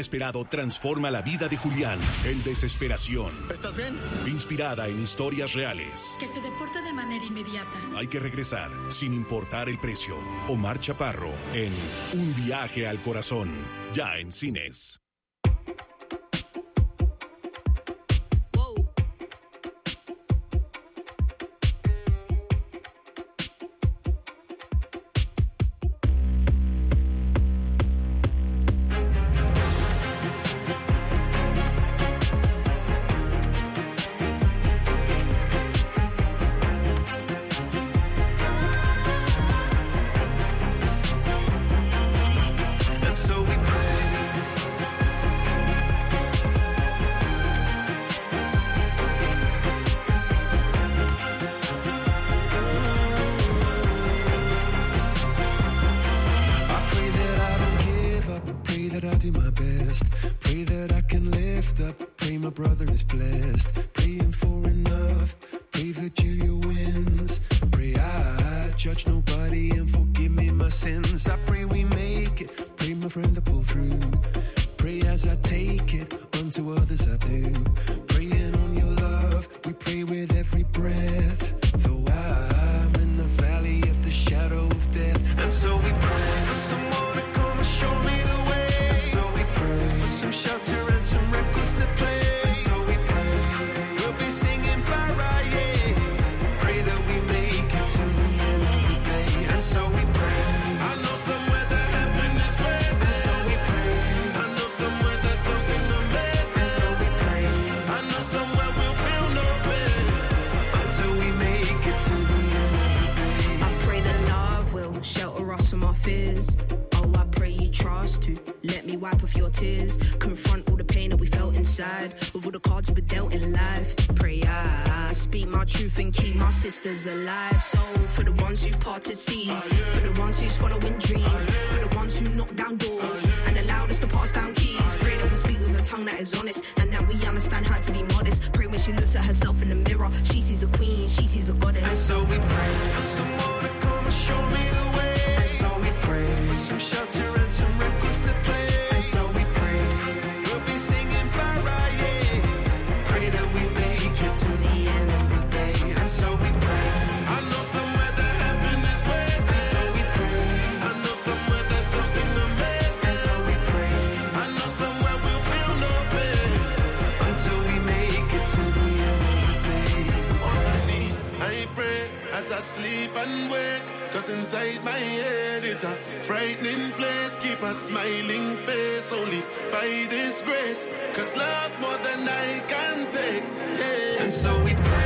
Esperado transforma la vida de Julián en desesperación. ¿Estás bien? Inspirada en historias reales. Que se deporte de manera inmediata. Hay que regresar sin importar el precio. Omar Chaparro en Un viaje al corazón. Ya en cines. Alive, so for the ones who parted seas, for the ones who's following dreams, for the ones who knock down doors and allowed us to pass down keys. Pray that we speak with a tongue that is honest and that we understand how to be modest. Pray when she looks at herself in the mirror, she sees a queen, she sees a goddess. And so we pray for someone to come and show me the way. And so we pray for some shelter and some records to play. And so we pray we'll be singing Mariah. Pray that we make it to the end of the day. And so we pray. As I sleep and wake, cause inside my head is a frightening place. Keep a smiling face only by this grace, cause love more than I can take, yeah. And so we pray.